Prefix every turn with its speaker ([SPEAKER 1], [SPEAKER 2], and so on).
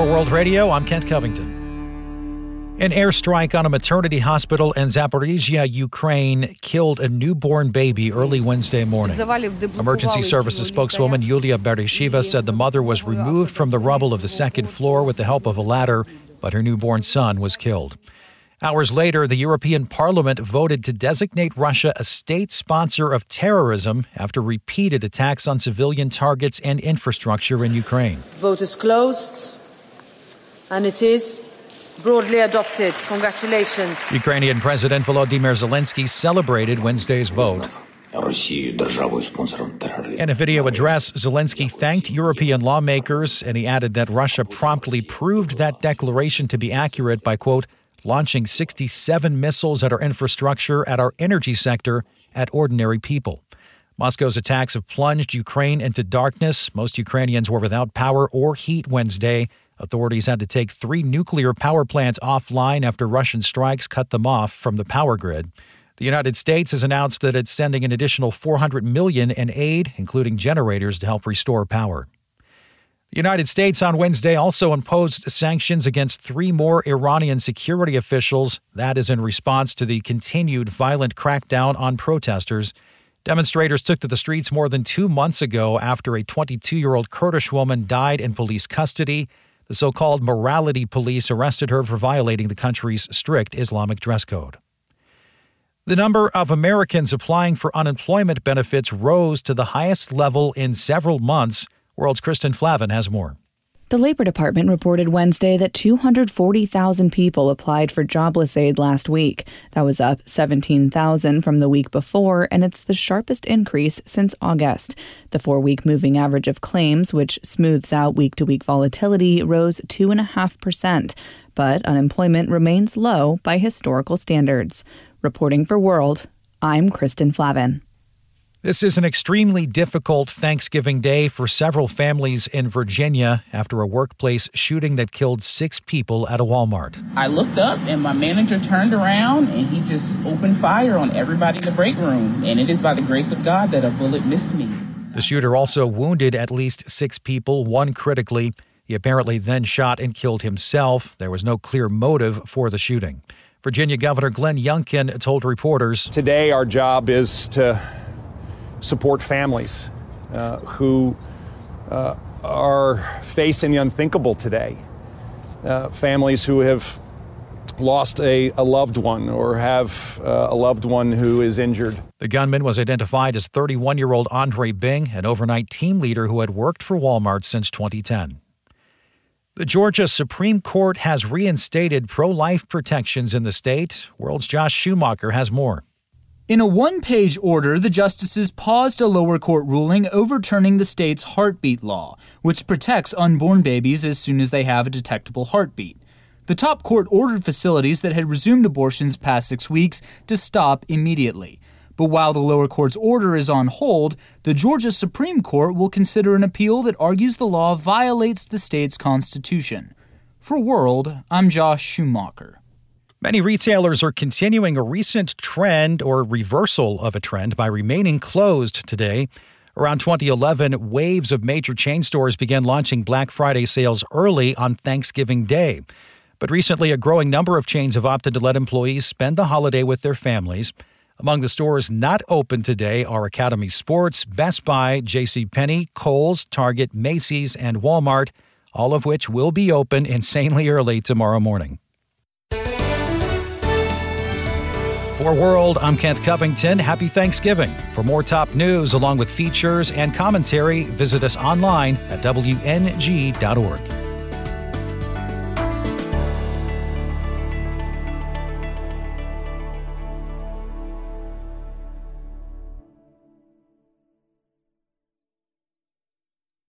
[SPEAKER 1] For World Radio, I'm Kent Covington. An airstrike on a maternity hospital in Zaporizhia, Ukraine, killed a newborn baby early Wednesday morning. Emergency services spokeswoman Yulia Beresheva said the mother was removed from the rubble of the second floor with the help of a ladder, but her newborn son was killed. Hours later, the European Parliament voted to designate Russia a state sponsor of terrorism after repeated attacks on civilian targets and infrastructure in Ukraine.
[SPEAKER 2] Vote is closed, and it is broadly adopted. Congratulations.
[SPEAKER 1] Ukrainian President Volodymyr Zelensky celebrated Wednesday's vote. In a video address, Zelensky thanked European lawmakers, and he added that Russia promptly proved that declaration to be accurate by, quote, launching 67 missiles at our infrastructure, at our energy sector, at ordinary people. Moscow's attacks have plunged Ukraine into darkness. Most Ukrainians were without power or heat Wednesday. Authorities had to take 3 nuclear power plants offline after Russian strikes cut them off from the power grid. The United States has announced that it's sending an additional $400 million in aid, including generators, to help restore power. The United States on Wednesday also imposed sanctions against 3 more Iranian security officials. That is in response to the continued violent crackdown on protesters. Demonstrators took to the streets more than 2 months ago after a 22-year-old Kurdish woman died in police custody. The so-called morality police arrested her for violating the country's strict Islamic dress code. The number of Americans applying for unemployment benefits rose to the highest level in several months. World's Kristen Flavin has more.
[SPEAKER 3] The Labor Department reported Wednesday that 240,000 people applied for jobless aid last week. That was up 17,000 from the week before, and it's the sharpest increase since August. The 4-week moving average of claims, which smooths out week-to-week volatility, rose 2.5%. But unemployment remains low by historical standards. Reporting for World, I'm Kristen Flavin.
[SPEAKER 1] This is an extremely difficult Thanksgiving Day for several families in Virginia after a workplace shooting that killed 6 people at a Walmart.
[SPEAKER 4] I looked up and my manager turned around and he just opened fire on everybody in the break room. And it is by the grace of God that a bullet missed me.
[SPEAKER 1] The shooter also wounded at least 6 people, 1 critically. He apparently then shot and killed himself. There was no clear motive for the shooting. Virginia Governor Glenn Youngkin told reporters,
[SPEAKER 5] today our job is to support families who are facing the unthinkable today. Families who have lost a loved one or have a loved one who is injured.
[SPEAKER 1] The gunman was identified as 31-year-old Andre Bing, an overnight team leader who had worked for Walmart since 2010. The Georgia Supreme Court has reinstated pro-life protections in the state. World's Josh Schumacher has more.
[SPEAKER 6] In a one-page order, the justices paused a lower court ruling overturning the state's heartbeat law, which protects unborn babies as soon as they have a detectable heartbeat. The top court ordered facilities that had resumed abortions past 6 weeks to stop immediately. But while the lower court's order is on hold, the Georgia Supreme Court will consider an appeal that argues the law violates the state's constitution. For World, I'm Josh Schumacher.
[SPEAKER 1] Many retailers are continuing a recent trend or reversal of a trend by remaining closed today. Around 2011, waves of major chain stores began launching Black Friday sales early on Thanksgiving Day. But recently, a growing number of chains have opted to let employees spend the holiday with their families. Among the stores not open today are Academy Sports, Best Buy, JCPenney, Kohl's, Target, Macy's, and Walmart, all of which will be open insanely early tomorrow morning. For World, I'm Kent Covington. Happy Thanksgiving. For more top news along with features and commentary, visit us online at WNG.org.